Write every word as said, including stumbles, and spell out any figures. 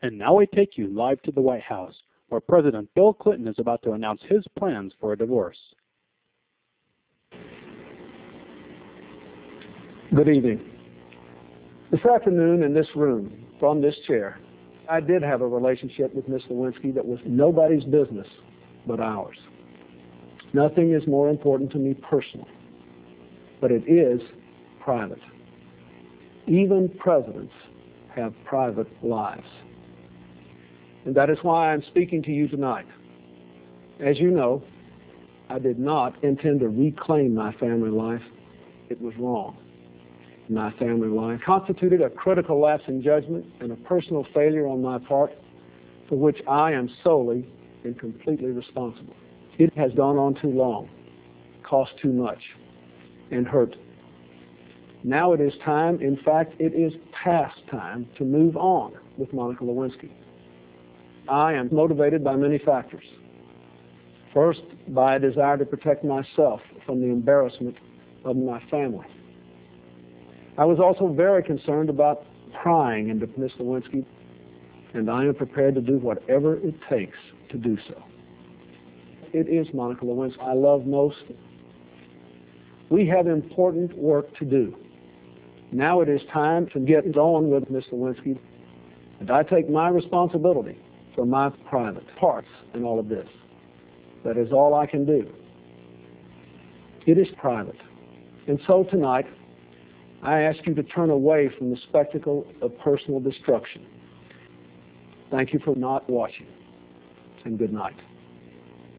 And now we take you live to the White House, where President Bill Clinton is about to announce his plans for a divorce. Good evening. This afternoon in this room, from this chair, I did have a relationship with Miss Lewinsky that was nobody's business but ours. Nothing is more important to me personally, but it is private. Even presidents have private lives. And that is why I'm speaking to you tonight. As you know, I did not intend to reclaim my family life. It was wrong. My family life constituted a critical lapse in judgment and a personal failure on my part for which I am solely and completely responsible. It has gone on too long, cost too much, and hurt. Now it is time, in fact, it is past time to move on with Monica Lewinsky. I am motivated by many factors. First, by a desire to protect myself from the embarrassment of my family. I was also very concerned about prying into Miss Lewinsky, and I am prepared to do whatever it takes to do so. It is Monica Lewinsky I love most. We have important work to do. Now it is time to get on with Miss Lewinsky, and I take my responsibility for my private parts in all of this. That is all I can do. It is private. And so tonight, I ask you to turn away from the spectacle of personal destruction. Thank you for not watching, and good night.